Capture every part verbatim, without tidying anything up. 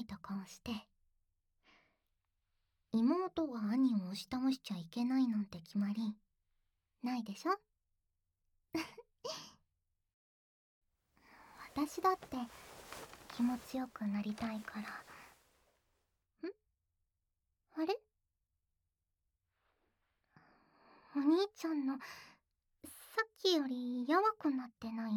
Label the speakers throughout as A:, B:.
A: た顔して。妹が兄を押し倒しちゃいけないなんて決まりないでしょ。私だって気持ちよくなりたいから。ん？あれ？お兄ちゃんのさっきよりやわくなってない？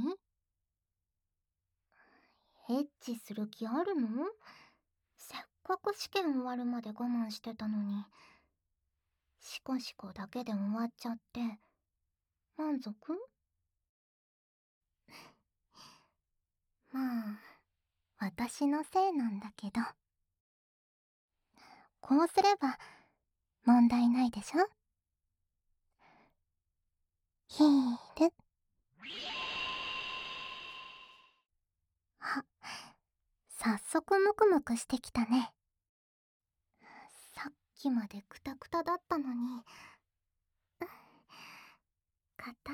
A: エッチする気あるの？せっかく試験終わるまで我慢してたのに、シコシコだけで終わっちゃって満足？まあ私のせいなんだけど、こうすれば問題ないでしょ。ヒール。あ、早速ムクムクしてきたね。さっきまでクタクタだったのに。硬い。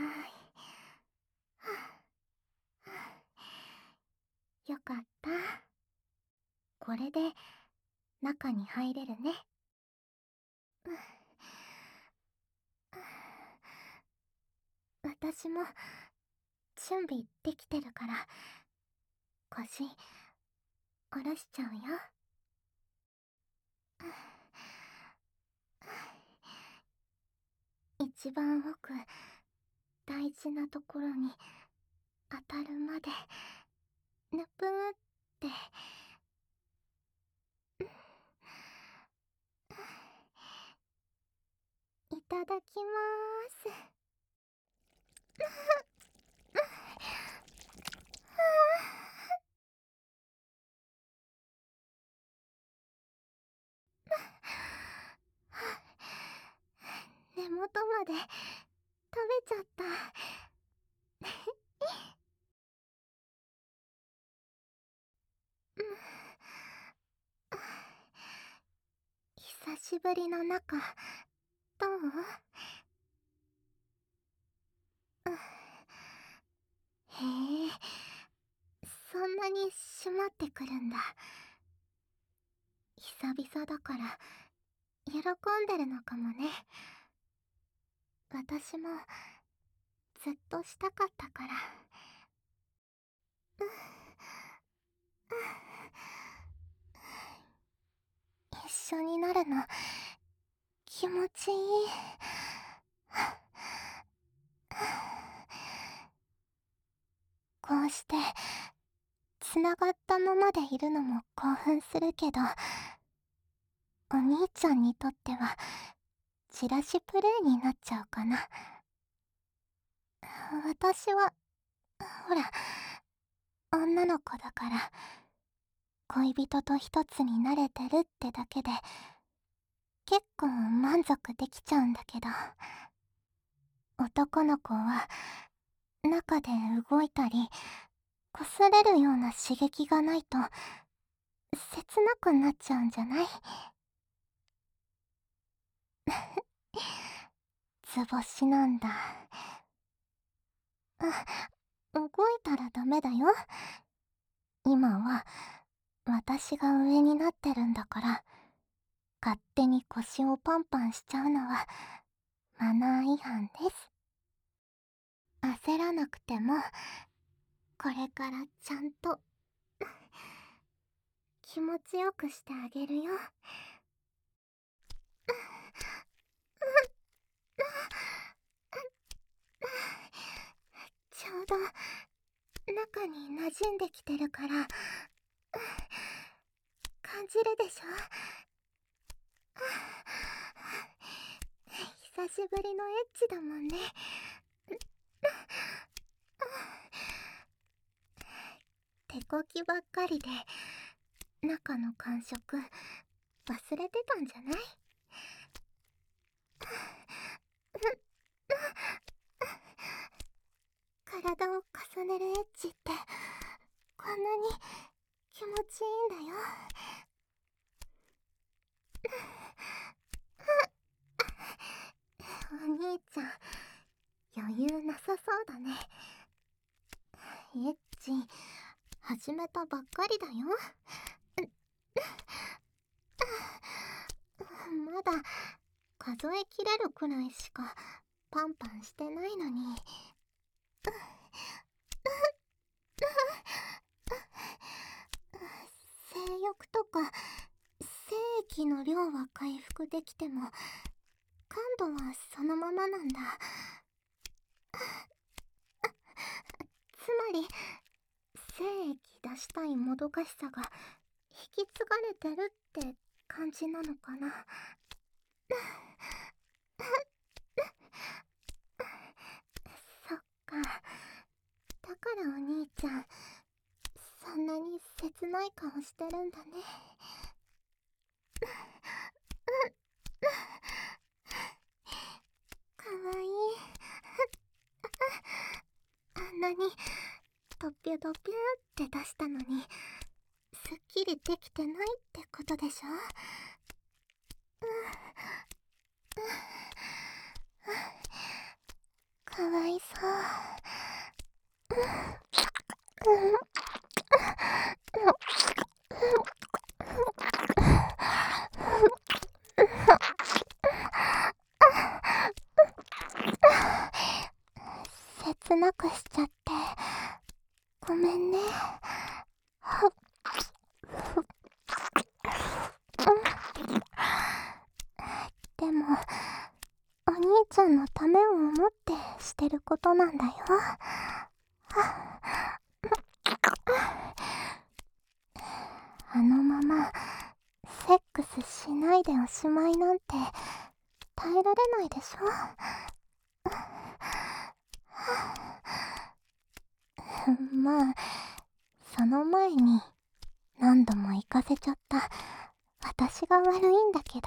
A: よかった。これで中に入れるね。私も準備できてるから腰下ろしちゃうよ。一番奥、大事なところに当たるまでぬぷーって。いただきまーす。根元まで食べちゃった。久しぶりの中、どう？へえ、そんなに締まってくるんだ。久々だから喜んでるのかもね。私もずっとしたかったから。一緒になるの気持ちいい。こうしてつながったままでいるのも興奮するけど、お兄ちゃんにとってはチラシプレイになっちゃうかな。私はほら女の子だから、恋人と一つになれてるってだけで結構満足できちゃうんだけど、男の子は中で動いたり擦れるような刺激がないと切なくなっちゃうんじゃない？図星なんだ。あ、動いたらダメだよ。今は私が上になってるんだから、勝手に腰をパンパンしちゃうのはマナー違反です。焦らなくても、これからちゃんと気持ちよくしてあげるよ。ちょうど中に馴染んできてるから感じるでしょ。久しぶりのエッチだもんね。手こきばっかりで中の感触忘れてたんじゃない？体を重ねるエッチってこんなに気持ちいいんだよ。お兄ちゃん余裕なさそうだね。エッチ始めたばっかりだよ。 まだ数えきれるくらいしかパンパンしてないのに。性欲とか精液の量は回復できても感度はそのままなんだ。つまり精液出したいもどかしさが引き継がれてるって感じなのかな。そっか。だからお兄ちゃんそんなに切ない顔してるんだね。かわいい。あんなにドピュドピュって出したのにすっきりできてないってことでしょ。かわいそう。切なくしちゃってごめんね。でもお兄ちゃんのためを思ってしてることなんだよ。あのままセックスしないでおしまいなんて耐えられないでしょ。まあその前に何度も行かせちゃった私が悪いんだけど。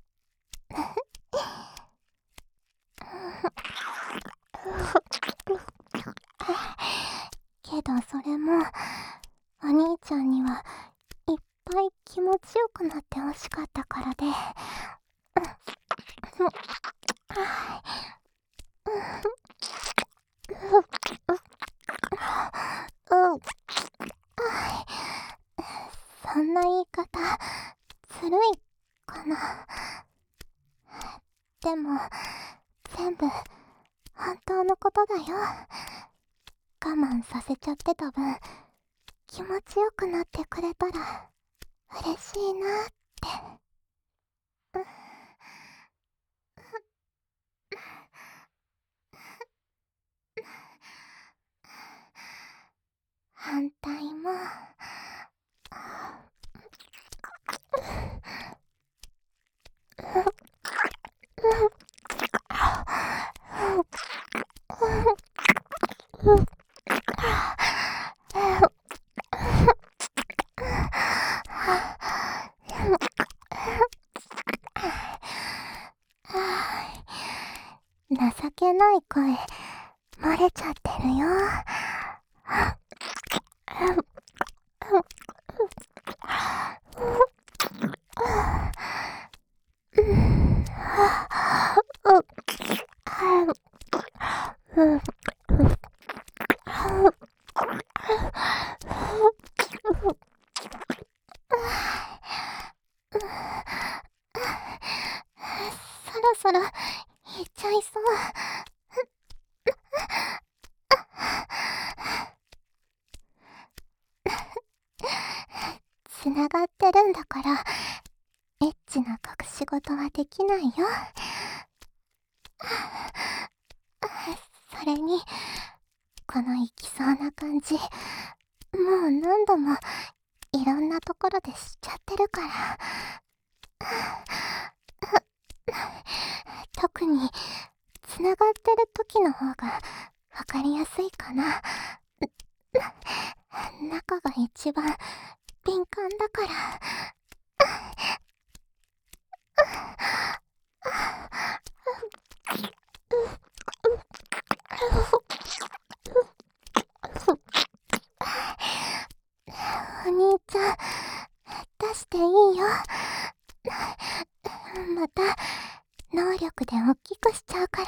A: けどそれもお兄ちゃんにはいっぱい気持ちよくなってほしかったからで。そんな言い方ずるいかな。でも全部本当のことだよ。我慢させちゃってた分気持ちよくなってくれたら嬉しいなって。反対も情けない声漏れちゃってるよ。そろそろ行っちゃいそう。つながってるんだからエッチな隠し事はできないよ。それにこの行きそうな感じもう何度もいろんなところで知っちゃってるから。特につながってる時の方がわかりやすいかな。中が一番敏感だから。お兄ちゃん出していいよ。また能力で大きくしちゃうから。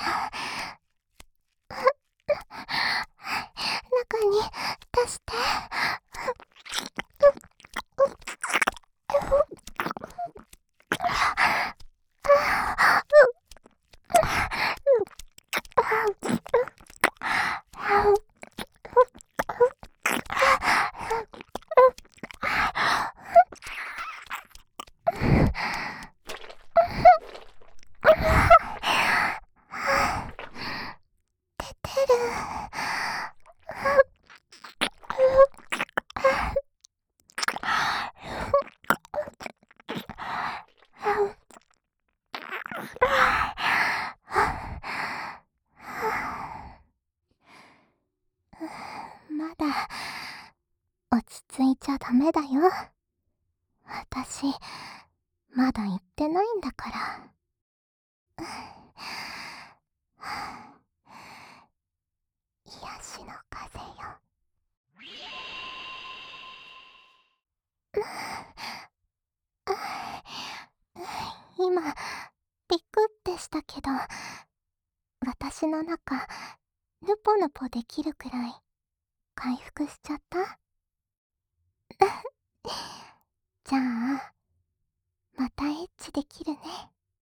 A: 中に出して。 まだ落ち着いちゃダメだよ。私まだ行ってないんだから。癒しの風よ。今ビクってしたけど、私の中ヌポヌポできるくらい回復しちゃった。じゃあまたエッチできるね。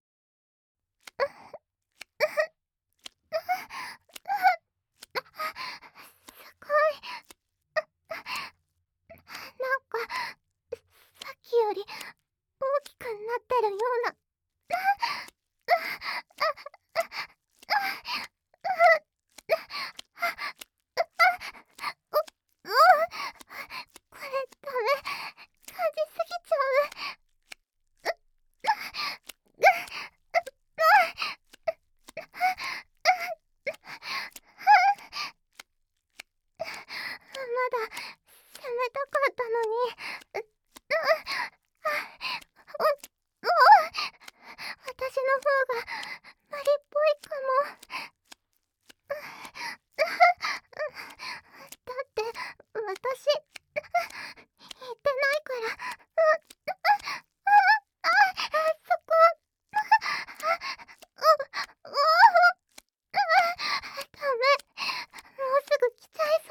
A: すごい。なんかさっきより大きくなってるような。う、うん、これダメ。感じすぎちゃう。まだ攻めたかったのに。う、う、お、お、私の方が無理っぽいかも。だって私言ってないから。そこ。う、う、ダメ。もうすぐ来ちゃいそう。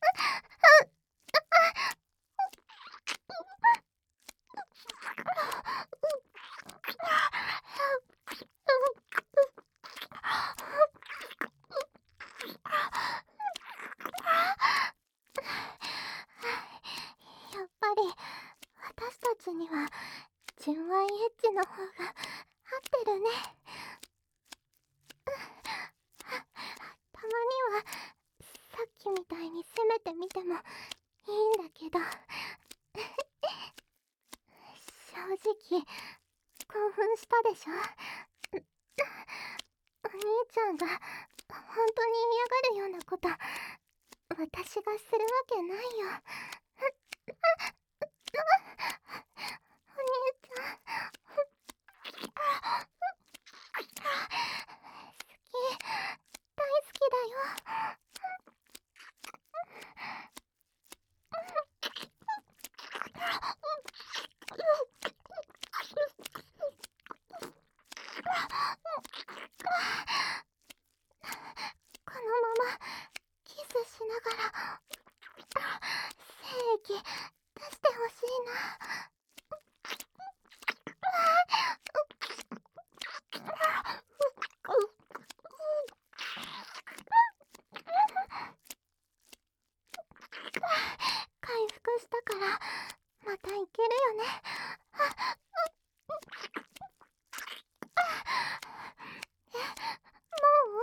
A: やっぱり私たちには純愛エッチの方が合ってるね。たまにはさっきみたいに攻めてみてもいいんだけど、正直興奮したでしょ。お兄ちゃんが本当に嫌がるようなこと私がするわけないよ。お兄ちゃん好き、大好きだよ。このままキスしながら精液出してほしいな。回復したからまたいけるよね。え、もう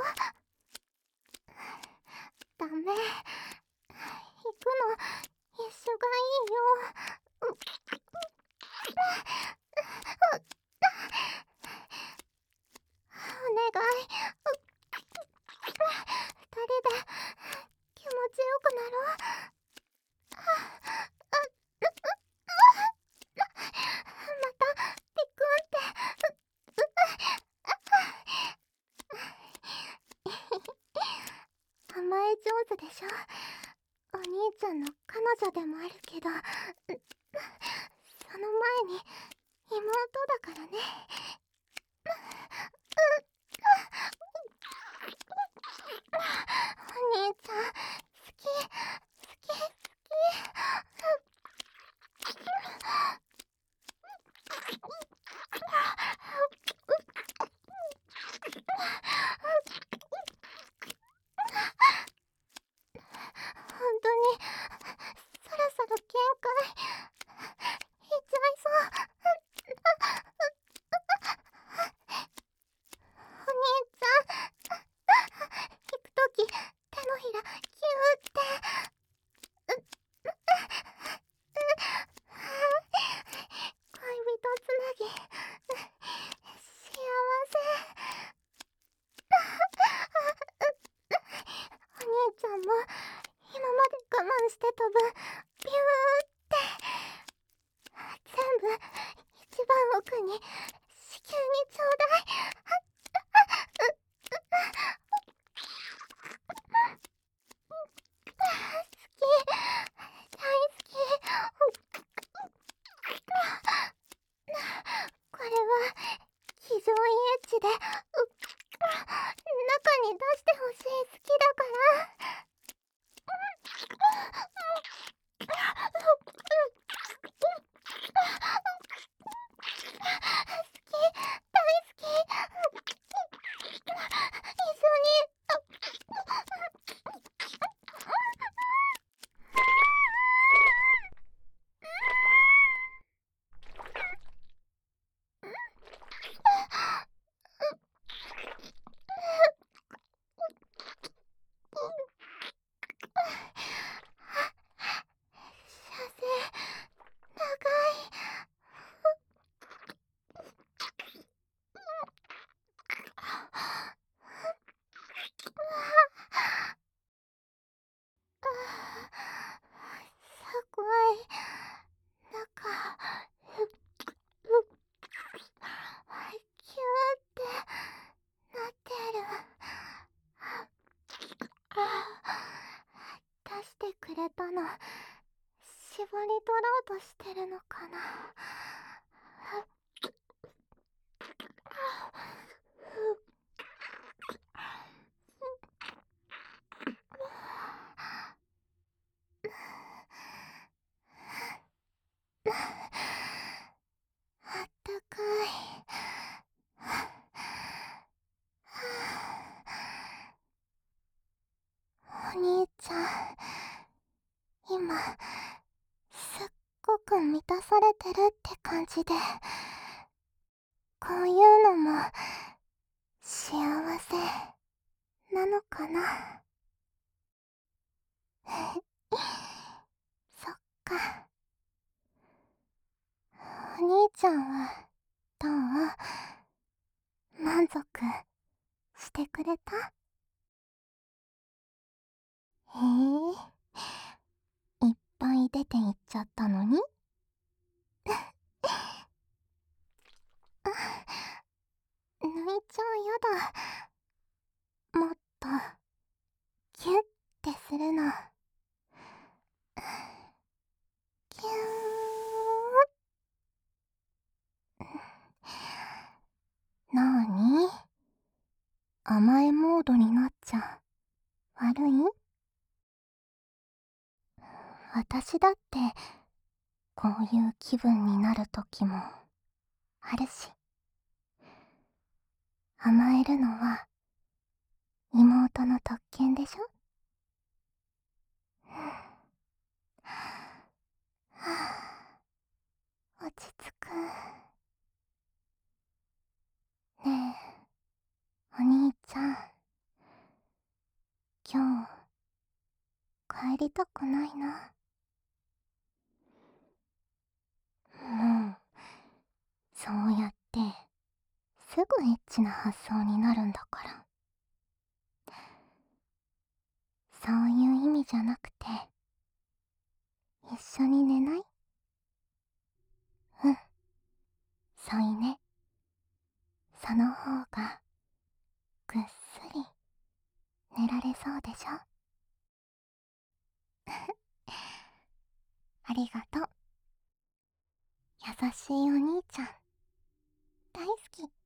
A: ダメ。行くの一緒がいいよ。お願い。二人で気持ちよくなろう。またピクンって甘え上手でしょ。お兄ちゃんの彼女でもあるけど、その前に妹だからね。お兄ちゃん好き好き好き。本当にそろそろ限界いっちゃいそう。 今まで我慢してた分ビューって全部一番奥に子宮にちょうだい。好き、大好き。これは非常にエッチで、う中に出してほしい。好きだから。すごいなんかキューってなってる。出してくれたの絞り取ろうとしてるのかな。あったかい。お兄ちゃん、今すっごく満たされてるって感じで、こういうのも幸せなのかな。そっか。お兄ちゃんはどう？満足してくれた？へえ、いっぱい出ていっちゃったのに。あ、泣いちゃう。やだ。もっとキュッてするの。キュー。なーに？甘えモードになっちゃ悪い？私だってこういう気分になる時もあるし、甘えるのは妹の特権でしょ。はぁ、落ち着く。ねえ、お兄ちゃん、今日帰りたくないな。もうそうやってすぐエッチな発想になるんだから。そういう意味じゃなくて、一緒に寝ない？うん、添い寝。その方がぐっすり寝られそうでしょ。ありがとう。優しいお兄ちゃん、大好き。